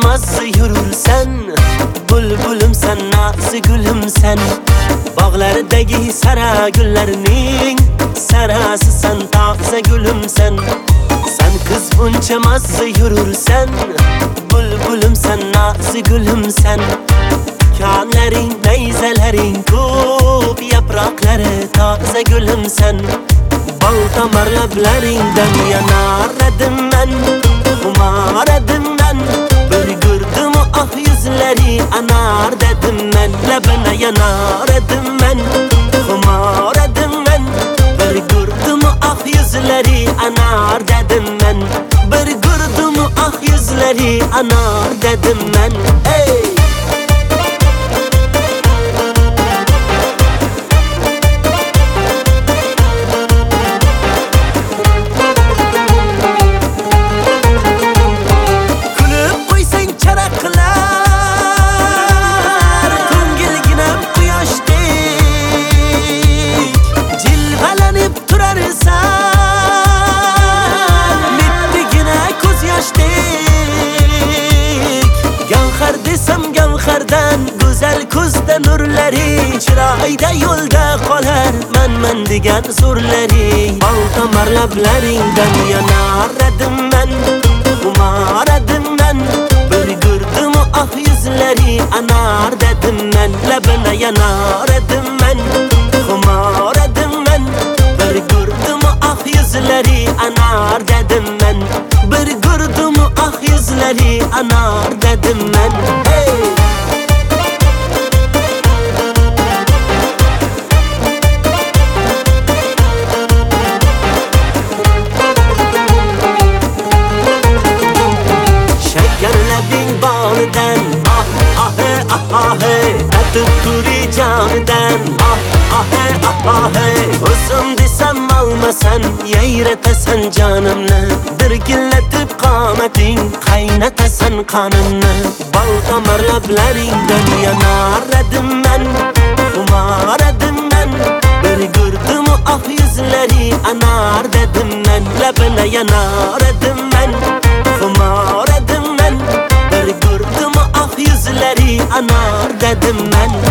mazza yurursan. Bulbulum sen, nazi gülüm sen. Bağlardagi sara gullarning sarasi sen, taze gülüm sen. Sen kız buncha mazza yurursan. Bulbulum sen, nazi gülüm sen. Kanlaring, neyzelering ko'p, yaproqlari toza gulüm sen. Bal tomar lablaringdan yanar edim men, xumor edim men. Bir ko'rdim ah yuzlari anar dedim men, labina yanar edim men, xumor edim men. Bir ko'rdim ah yuzlari anar dedim men, bir ko'rdim ah yuzlari anar dedim men. Hey! Gavhardan go'zal ko'zda nurlari, chiroyda yo'lda qolar men degan so'rlari. Bal tomar lablaringdan yanar edim men, xumor edim men. Bir ko'rdim ah yuzlari anar dedim men, labina yanar edim men, xumor edim men. Bir ko'rdim ah yuzlari anar dedim men, bir ko'rdim ah yuzlari anar dedim men. Hey! Tuturi candan O'zim desam almasan, yayratasan canimni. Dirgillatib qomating, qaynatasan qonimni. Bal tomar lablaringdan yanar edim men, xumor edim men. Bir ko'rdim ah yuzlari anar dedim men, labina yanar edim men, xumor edim men. Bir ko'rdim ah yuzlari anar dedim men.